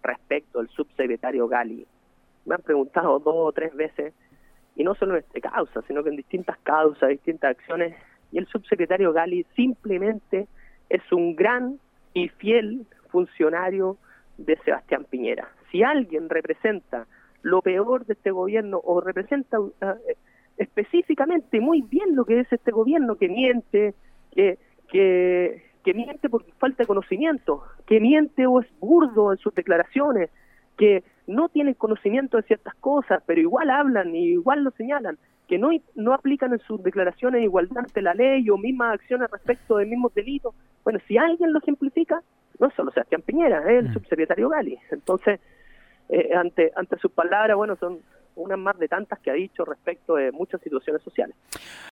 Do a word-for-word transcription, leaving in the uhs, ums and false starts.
respecto del subsecretario Gali. Me han preguntado dos o tres veces, y no solo en esta causa, sino que en distintas causas, distintas acciones, y el subsecretario Gali simplemente es un gran y fiel funcionario de Sebastián Piñera. Si alguien representa lo peor de este gobierno, o representa uh, específicamente muy bien lo que es este gobierno, que miente, que, que, que miente por falta de conocimiento, que miente o es burdo en sus declaraciones, que no tienen conocimiento de ciertas cosas, pero igual hablan y igual lo señalan, que no, no aplican en sus declaraciones igualdad ante la ley o mismas acciones respecto de mismos delitos. Bueno, si alguien lo ejemplifica, no es solo Sebastián Piñera, es el mm. subsecretario Gali. Entonces, eh, ante ante sus palabras, bueno, son unas más de tantas que ha dicho respecto de muchas situaciones sociales.